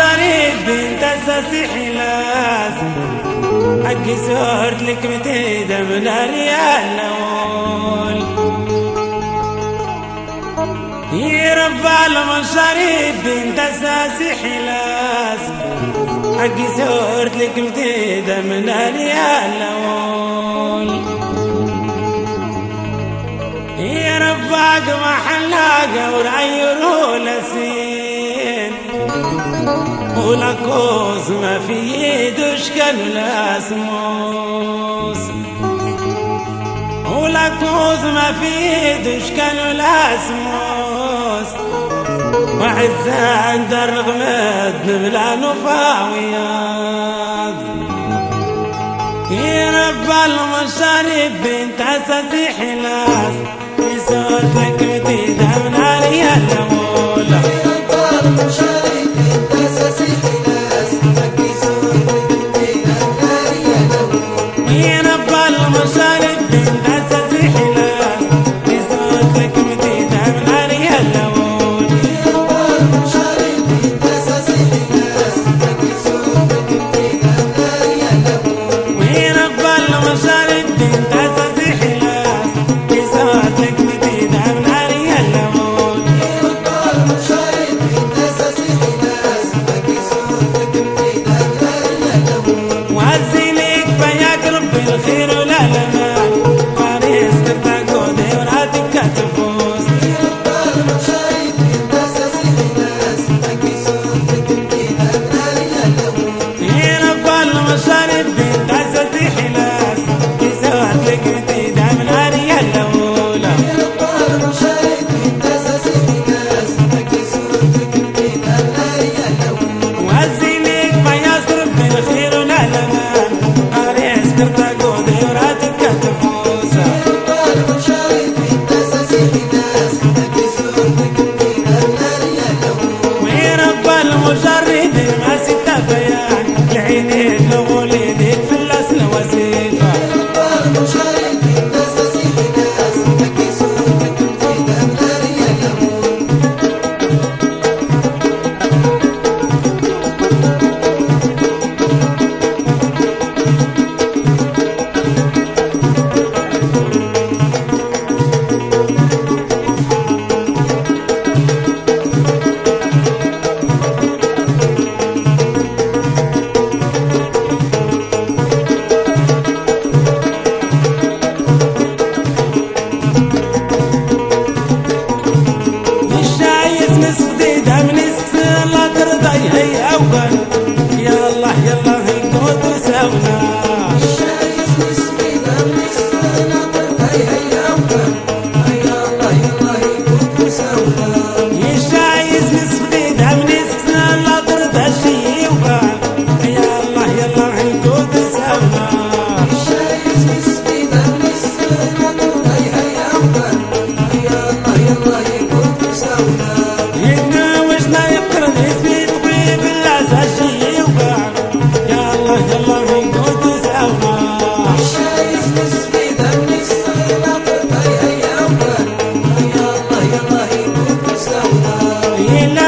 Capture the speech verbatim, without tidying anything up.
المشاريب بنت اساسي حلاس حقي صورت لك متيدة من ريال الاول يربع المشاريب بنت اساسي حلاس حقي صورت لك متيدة من ريال الاول يربعك محلاقة ورعيروا لسين ولكوز ما في يدوش كانوا الاسموس ولكوز ما في يدوش كانوا الاسموس وعزان درغ مدن بلا نفاويات يرب المشارب بنت اساسي حلاس يسوت لك متيدة من عليا الاول يلا